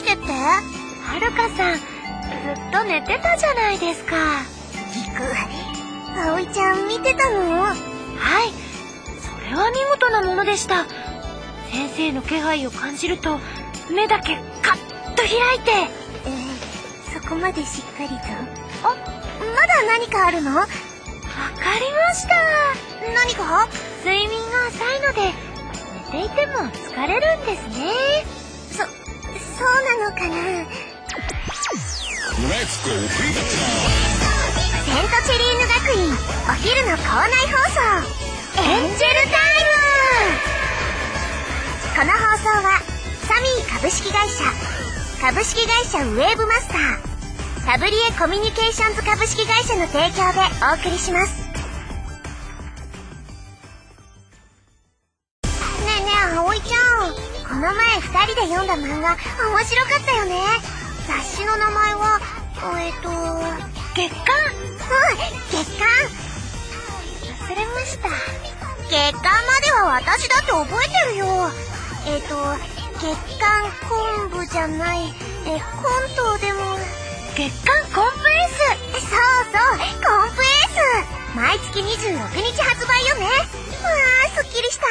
してって？ はるかさん、ずっと寝てたじゃないですか。 ぎく、葵ちゃん見てたの？ はい、それは見事なものでした。先生の気配を感じると目だけカッと開いて。 そこまでしっかりと。まだ何かあるの？わかりました。 何か？ 睡眠が浅いので寝ていても疲れるんですね。 そうなのかな。セントチェリーヌ学院お昼の校内放送エンジェルタイム。この放送はサミー株式会社、株式会社ウェーブマスター、タブリエコミュニケーションズ株式会社の提供でお送りします。ねえねえ葵ちゃん、この前2人で読んだ漫画面白かったよね。雑誌の名前は月刊。 月刊。 忘れました。 月刊までは私だって覚えてるよ。月刊昆布じゃない、コントでも。 月刊コンプエース。 そう、コンプエース。毎月26日発売よね。すっきりした。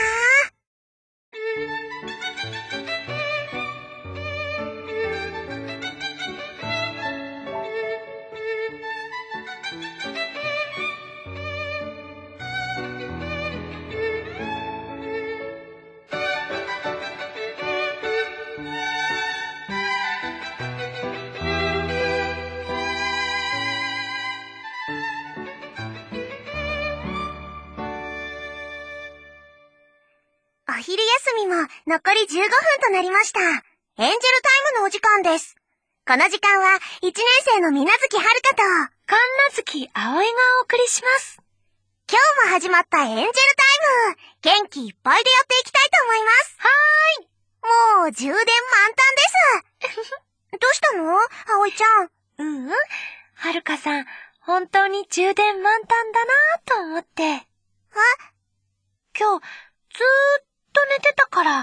お昼休みも残り15分となりました。エンジェルタイムのお時間です。この時間は1年生の水無月遥と神無月葵がお送りします。 今日も始まったエンジェルタイム、元気いっぱいでやっていきたいと思います。もう充電満タンです。どうしたの？葵ちゃん。 はるかさん、本当に充電満タンだなぁと思って。今日ずーっと寝てたから。 そんな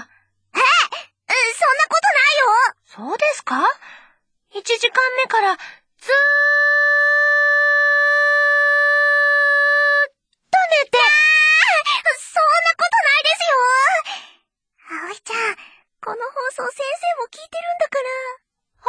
ことないよ。そうですか？1時間目からずーっと寝て。 そんなことないですよ。葵ちゃん、この放送先生も聞いてるんだから。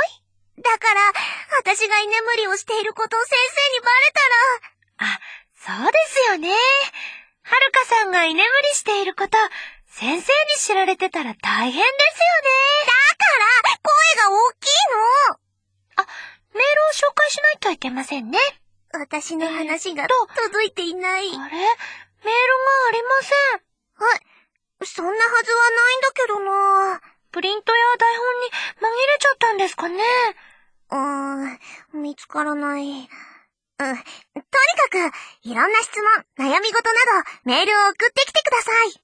だから、私が居眠りをしていることを先生にバレたら。そうですよね。はるかさんが居眠りしていること、先生に知られてたら大変ですよね。 だから、声が大きいの。 メールを紹介しないといけませんね。 私の話が届いていない。 あれ？メールがありません。 そんなはずはないんだけどな。 プリントや台本に紛れちゃったんですかね。 見つからない。とにかく、いろんな質問、悩み事など、メールを送ってきてください。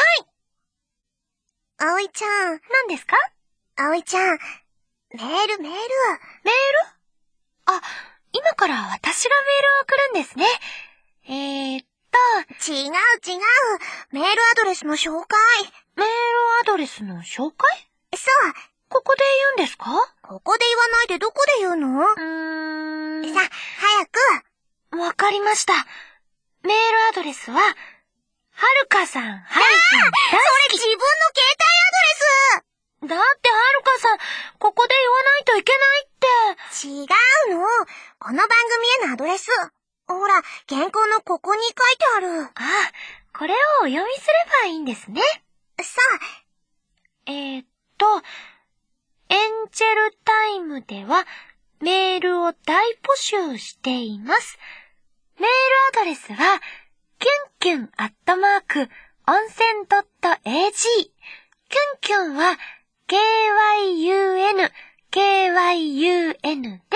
葵ちゃん。 何ですか？ 葵ちゃん、メール。 メール？今から私がメールを送るんですね。 違う。メールアドレスの紹介。 メールアドレスの紹介？ そう。 ここで言うんですか？ ここで言わないでどこで言うの？さ、早く。 わかりました。メールアドレスは、はるかさん、 それ自分の携帯アドレス！だってはるかさん、ここで言わないといけないって。 違うの。この番組へのアドレス。ほら、原稿のここに書いてある。 これをお読みすればいいんですね。 さあ。 エンジェルタイムではメールを大募集しています。メールアドレスはキュンキュン@温泉.ag。キュンキュンは KYUN です。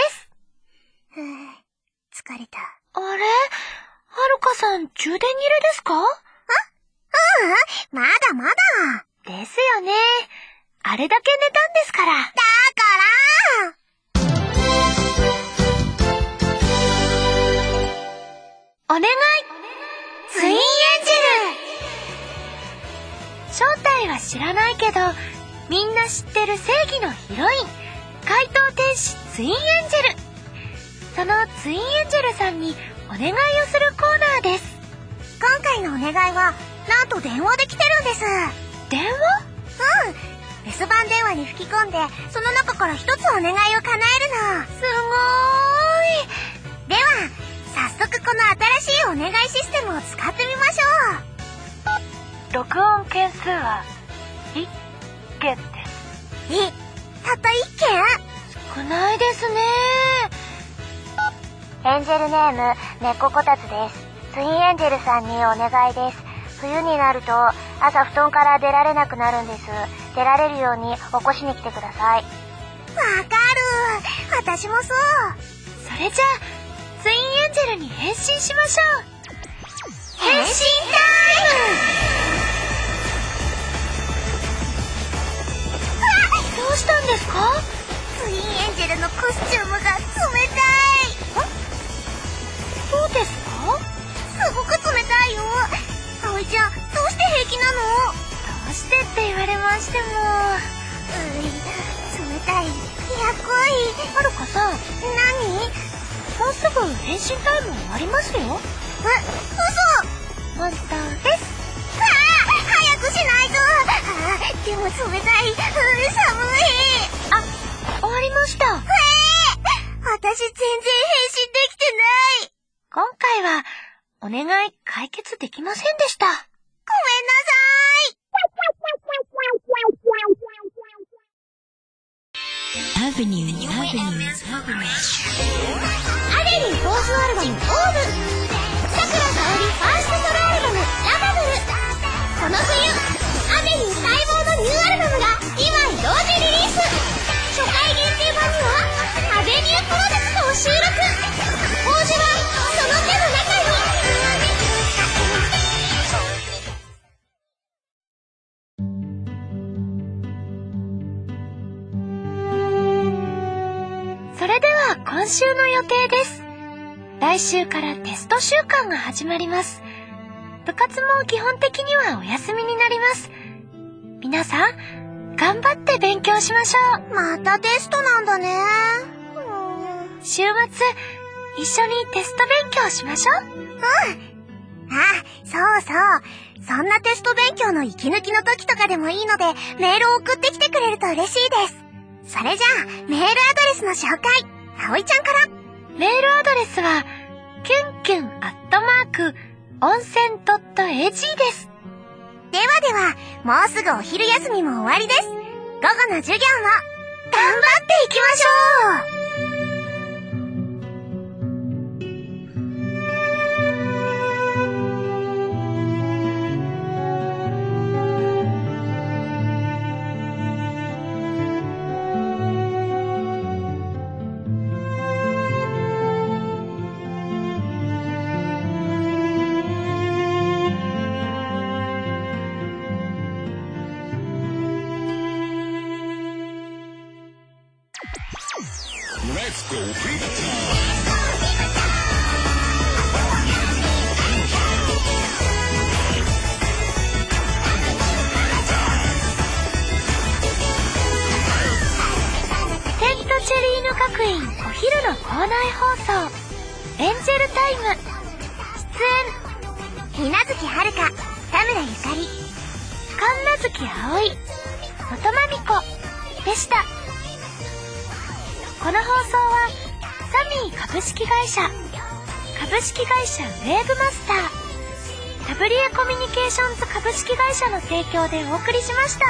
疲れた。 あれ？はるかさん、充電切れですか？ まだ。 ですよね。あれだけ寝たんですから。 だからお願い！ツインエンジェル！正体は知らないけど、みんな知ってる正義のヒロイン、 怪盗天使ツインエンジェル。そのツインエンジェルさんにお願いをするコーナーです。 今回のお願いはなんと電話で来てるんです。 電話？ 留守番電話に吹き込んで、その中から一つお願いを叶えるの。 すごーい。 では早速この新しいお願いシステムを使ってみましょう。 録音件数は1件です。 たった1件？ 少ないですね。 エンジェルネーム猫こたつです。ツインエンジェルさんにお願いです。冬になると朝布団から出られなくなるんです。出られるように起こしに来てください。 わかる。私もそう。 それじゃあツインエンジェルに変身しましょう。 変身タイム。 どうしたんですか？ ツインエンジェルのコスチュームが冷たい。 そうですか？ すごく冷たいよ。葵ちゃん、どうして平気なの？ どうしてって言われましても。 冷たい。やっこい。 はるかさん。 何？ もうすぐ変身タイム終わりますよ。 嘘！ モンスターです。 早くしないと。でも冷たい。寒い。 終わりました。 私全然変身できてない。 今回はお願い解決できませんでした。 ごめんなさい。 アベニュー。 アデリーフォースアルバムオーブ。さくらさおりファーストソロアルバムラバブル。この冬アデリー待望のニューアルバムが2枚同時リリース。初回限定版にはアベニュープロジェクトを収録。王子はその手の中に。 それでは今週の予定です。来週からテスト週間が始まります。部活も基本的にはお休みになります。皆さん、頑張って勉強しましょう。 またテストなんだね。 週末、一緒にテスト勉強しましょう。 そうそう。そんなテスト勉強の息抜きの時とかでもいいので、メールを送ってきてくれると嬉しいです。それじゃあ、メールアドレスの紹介。葵ちゃんから。 メールアドレスは、キュンキュン@温泉.ag です。 ではでは、もうすぐお昼休みも終わりです。午後の授業も、頑張っていきましょう。 Let's go, Pizza! テントチェリーヌ学院お昼の校内放送エンジェルタイム。出演水無月遥、田村ゆかり、 神奈月葵、のとまみこでした。この放送はサミー株式会社、株式会社ウェーブマスター、タブリエコミュニケーションズ株式会社の提供でお送りしました。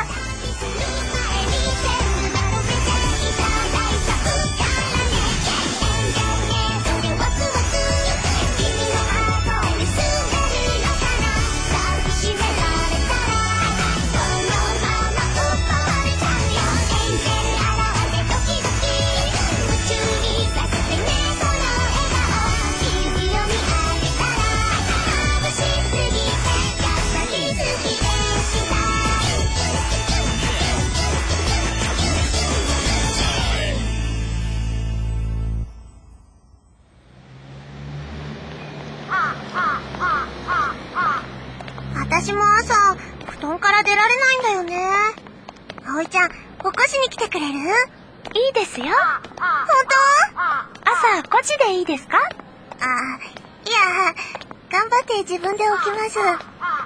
私も朝、布団から出られないんだよね。葵ちゃん、起こしに来てくれる？ いいですよ。 本当？ 朝5時でいいですか？ いや、頑張って自分で起きます。